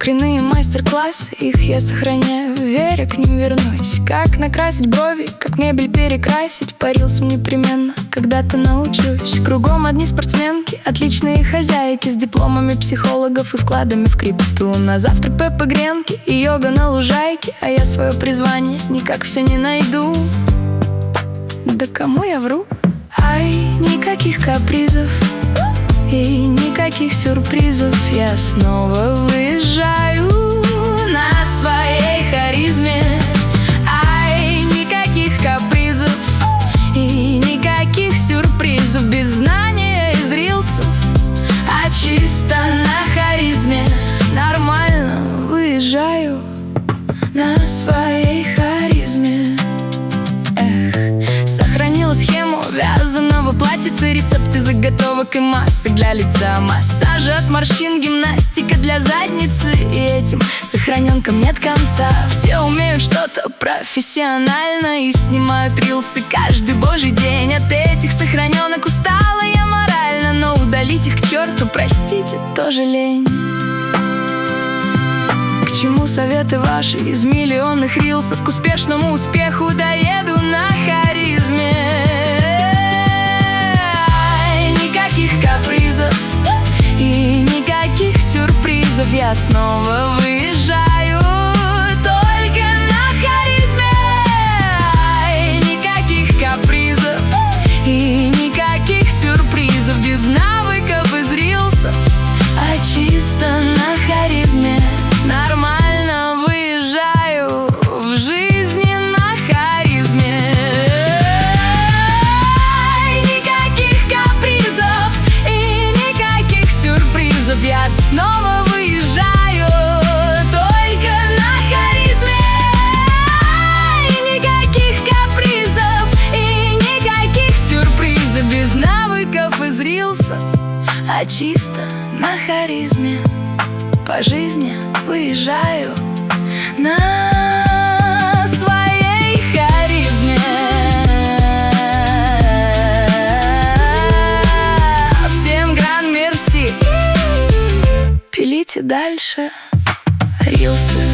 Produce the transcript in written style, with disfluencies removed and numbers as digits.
Школьные мастер-классы, их я сохраняю, веря, к ним вернусь. Как накрасить брови, как мебель перекрасить, парился непременно, когда-то научусь. Кругом одни спортсменки, отличные хозяйки, с дипломами психологов и вкладами в крипту. На завтрак Пеппа гренки и йога на лужайке, а я свое призвание никак все не найду. Да кому я вру? Ай, никаких капризов и никаких сюрпризов. Я снова выезжаю на своей харизме. Ай, никаких капризов и никаких сюрпризов. Без знания из рилсов, а чисто на харизме. Нормально выезжаю на своей харизме. Сохранила схему вязаного платьица, рецепты заготовок и масок для лица, массажи от морщин, гимнастика для задницы. И этим сохраненкам нет конца. Все умеют что-то профессионально и снимают рилсы каждый божий день. От этих сохраненок устала я морально, но удалить их к черту, простите, тоже лень. К чему советы ваши из миллионных рилсов? К успешному успеху доеду на харизме. Никаких капризов и никаких сюрпризов. Я снова выезжаю только на харизме. Никаких капризов и никаких сюрпризов. Без навыков из рилсов, а чисто на харизме. Нормально выезжаю в жизни на харизме. Никаких капризов и никаких сюрпризов. Я снова выезжаю только на харизме. Никаких капризов и никаких сюрпризов. Без навыков из рилсов, а чисто на харизме. По жизни выезжаю на своей харизме. Всем гран мерси. Пилите дальше рилсы.